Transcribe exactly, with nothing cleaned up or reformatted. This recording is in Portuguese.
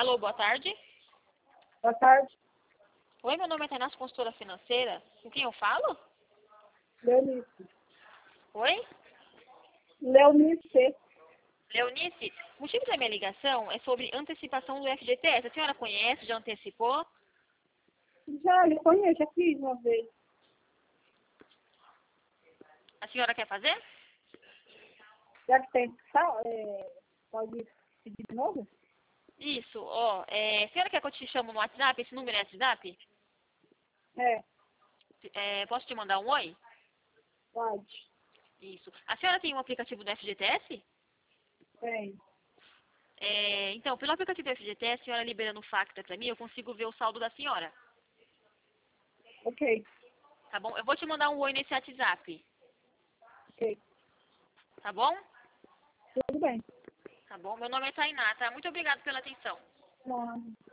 Alô, boa tarde. Boa tarde. Oi, meu nome é Tainá, consultora financeira. Com quem eu falo? Leonice. Oi? Leonice. Leonice, o motivo da minha ligação é sobre antecipação do F G T S. A senhora conhece, já antecipou? Já, eu conheço, já fiz uma vez. A senhora quer fazer? Já que tem que falar, é, pode pedir de novo? Isso, ó. É, a senhora quer que eu te chamo no WhatsApp? Esse número é WhatsApp? É, É, posso te mandar um oi? pode. Isso. A senhora tem um aplicativo do F G T S? Tem. É, então, pelo aplicativo do F G T S, a senhora liberando o Facta pra mim, eu consigo ver o saldo da senhora. Ok, Tá bom? Eu vou te mandar um oi nesse WhatsApp. ok. Tá bom? Tudo bem. Tá bom. Meu nome é Tainá, tá? Muito obrigada pela atenção. Não.